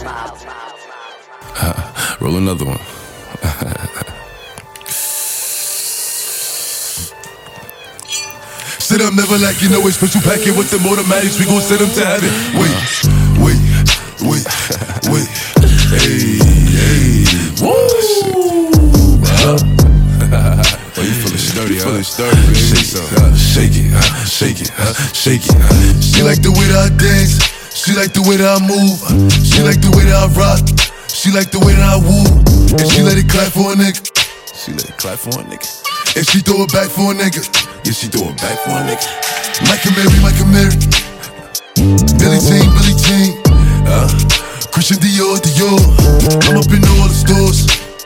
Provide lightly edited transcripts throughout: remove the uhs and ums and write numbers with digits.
Roll another one. Sit up, never like you know a special packet with them automatics. We gon' send them to heaven. Wait. Hey. Woo! Oh, you feeling sturdy, baby. Shake it. She like the way that I dance. She like the way that I move. She like the way that I rock. She like the way that I woo. And she let it clap for a nigga. And she throw it back for a nigga. Yeah, she throw it back for a nigga. Michael Mary. Billie Jean. Christian Dior. I'm up in all the stores.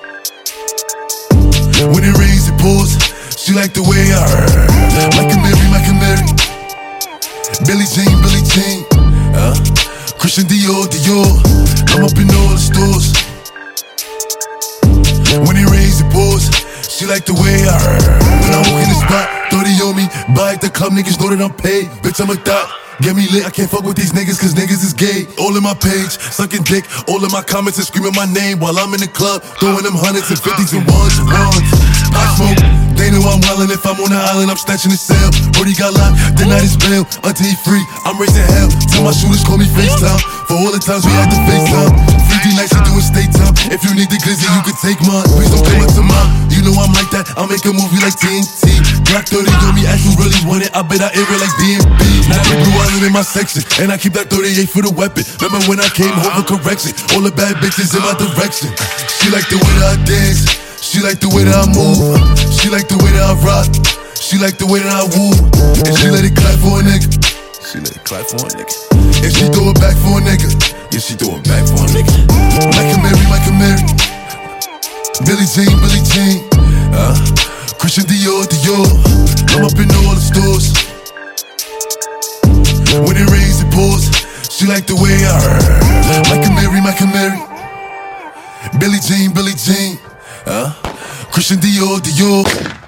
When it rains, it pours. She like the way I Michael Mary. Billie Jean. Christian Dior. I'm up in all the stores. When it rains, it pours. She like the way I When I walk in the spot, 30 on me. Buy at the club, niggas know that I'm paid. Bitch, I'm a thot. Get me lit, I can't fuck with these niggas cause niggas is gay. All in my page, sucking dick. All in my comments and screaming my name while I'm in the club, throwing them hundreds and fifties and ones. I smoke, they know I'm wildin'. If I'm on the island, I'm snatching the cell. Brody got locked, the night is bail. Until he free, I'm raising hell. Tell my shooters call me FaceTime. For all the times we had to FaceTime. 3D nights, we doing state time. If you need the glizzy, you can take mine. Please don't come up to mine. You know I'm like that, I'll make a movie like TNT. Black 30 on me, ask who really want it. I bet I air it like DMB. Now they blue island in my section, and I keep that 38 for the weapon. Remember when I came home for correction? All the bad bitches in my direction. She like the way that I dance. She like the way that I move. She like the way that I rock. She like the way that I woo. And she let it clap for a nigga. And she throw it back for a nigga. Yeah, she throw it back for a nigga. Michael Mary. Billie Jean. Christian Dior. I'm up in all the stores. When it rains, it pours. She like the way I Michael Mary. Billie Jean. Christian Dior.